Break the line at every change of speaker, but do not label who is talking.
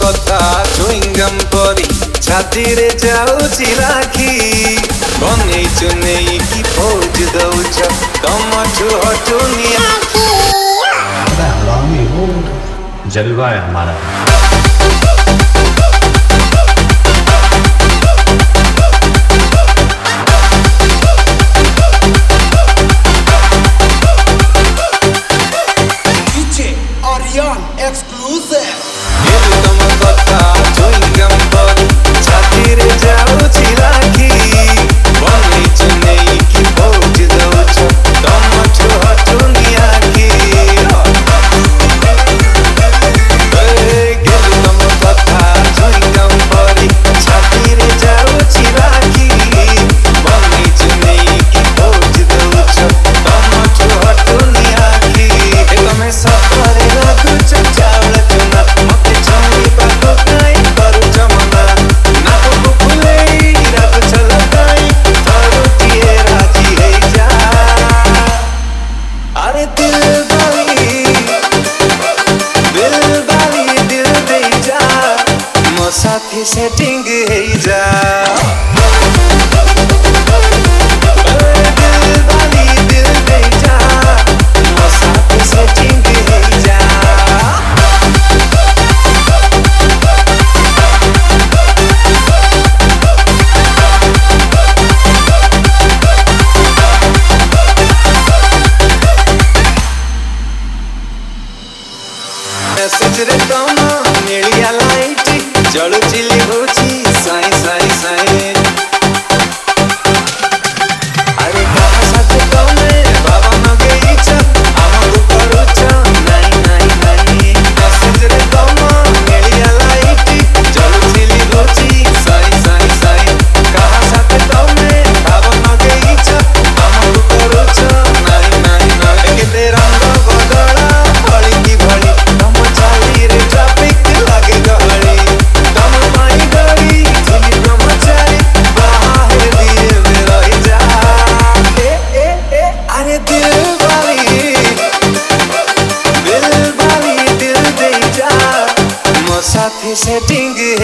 कथा चुईंगम परी छाती रे जाऊची राखी बनेई चुनेई की फौज दउछ तमठु हटुनी आखी
हरामी हो जलवा है हमारा।
साथी सेटिंग है जा दिल वाली दिल दे जा साथी सेटिंग है जा मैसेज रे कम मिलिया लाइट जलु चिली होची साई साई साई अरे कहा साथे कौने बाबा न गई छ आमगु करूछ नाई नाई नाई मैसेज रे कम मिलिया लाइट जलु चिली होची साई साई साई कहा साथे कौने बाबा न गई छ आमगु करूछ नाई नाई नाई केते रंग बदला भली की भली हम चाली रे ट्रैफिक लागे गहली साथी सेटिंग